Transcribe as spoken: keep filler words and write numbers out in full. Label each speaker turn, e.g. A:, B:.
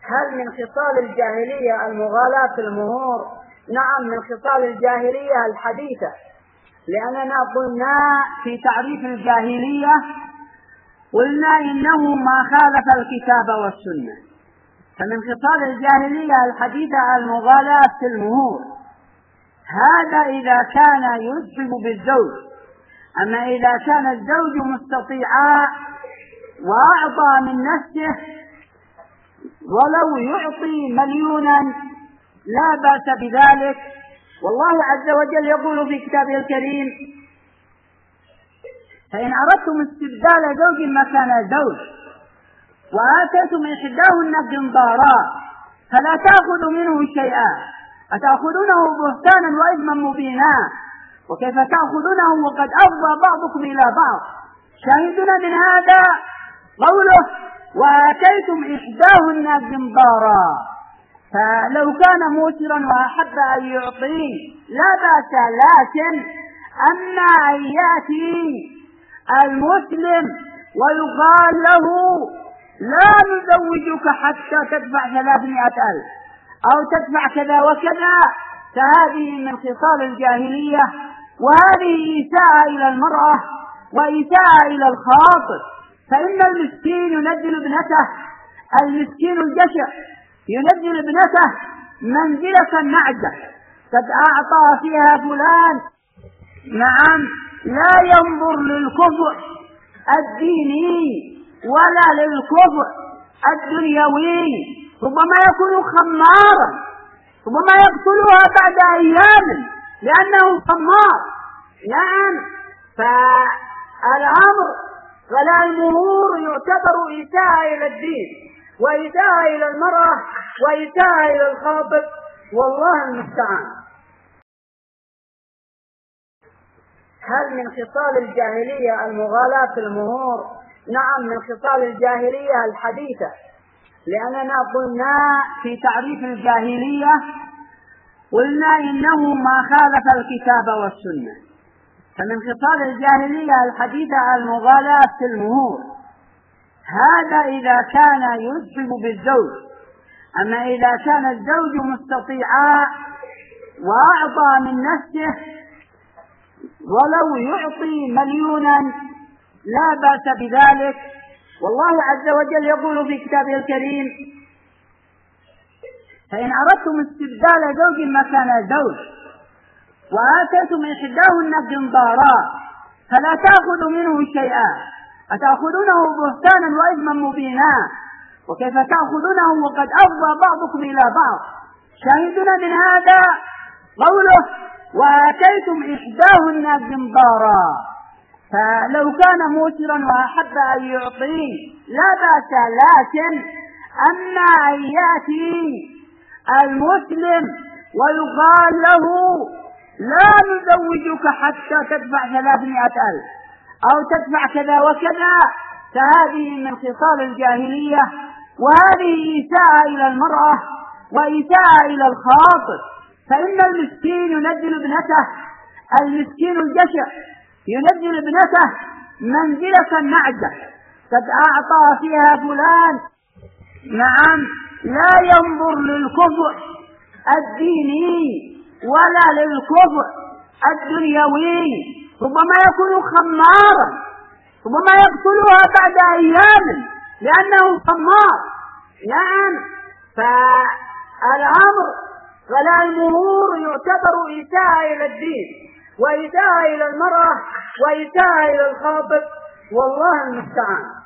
A: هل من خصال الجاهلية المغالاة في المهور؟ نعم، من خصال الجاهلية الحديثة، لأننا قلنا في تعريف الجاهلية قلنا إنه ما خالف الكتاب والسنة. فمن خصال الجاهلية الحديثة المغالاة في المهور، هذا إذا كان يسبب بالزوج. أما إذا كان الزوج مستطيعا وأعطى من نفسه ولو يعطي مليونا لا بأس بذلك. والله عز وجل يقول في كتابه الكريم: فإن أردتم استبدال زوج مكان زوج وآتيتم إحداهن قنطارا فلا تأخذوا منه شيئا أتأخذونه بهتانا وإثما مبينا وكيف تأخذونه وقد أفضى بعضكم إلى بعض. شاهدنا من هذا قوله: وآتيتم إحداهن قنطارا. فلو كان موسرا وأحب أن يعطيه لا بأس، لكن أما أن يأتي المسلم ويقال له: لا نزوجك حتى تدفع ثلاثمائة ألف أو تدفع كذا وكذا، فهذه من خصال الجاهلية، وهذه إيساءة إلى المرأة وإيساءة إلى الخاطر. فإن المسكين ينزل ابنته، المسكين الجشع ينزل ابنته منزلة النعجة قد أعطى فيها فلان. نعم، لا ينظر للكفء الديني ولا للكفء الدنيوي. ربما يكون خمارا، ربما يقتلها بعد أيام لأنه خمار. نعم، فالأمر ولا المهور يعتبر إساءة إلى الدين وإساءة إلى المرأة وإساءة إلى الخاطب، والله المستعان. هل من خصال الجاهلية المغالاة في المهور؟ نعم، من خصال الجاهلية الحديثة، لأننا قلنا في تعريف الجاهلية قلنا إنه ما خالف الكتاب والسنة. فمن خصال الجاهلية الحديثة المغالاة في المهور، هذا إذا كان يسبب بالزوج. أما إذا كان الزوج مستطيعا وأعطى من نفسه ولو يعطي مليونا لا بأس بذلك. والله عز وجل يقول في كتابه الكريم: فإن أردتم استبدال زوج مكان زوج وآتيتم إحداهن قنطارا فلا تأخذوا منه شيئا أتأخذونه بهتانا وإثما مبينا وكيف تأخذونه وقد أفضى بعضكم إلى بعض. شاهدنا من هذا قوله: وآتيتم إحداهن قنطارا. فلو كان موسرا وأحب أن يعطيه لا بأس، لكن أما أن يأتي المسلم ويقال له: لا نزوجك حتى تدفع ثلاثمائة ألف أو تدفع كذا وكذا، فهذه من خصال الجاهلية، وهذه إيساءة إلى المرأة وإيساءة إلى الخاطر. فإن المسكين ينزل ابنته، المسكين الجشع ينزل ابنته منزلة النعجة قد أعطى فيها فلان. نعم، لا ينظر للكفء الديني ولا للكفء الدنيوي. ربما يكون خمارا، ربما يقتلها بعد أيام لأنه خمار. نعم، فالأمر ولا المهور يعتبر إساءة إلى الدين وإساءة إلى المرأة وإساءة إلى الخاطب، والله المستعان.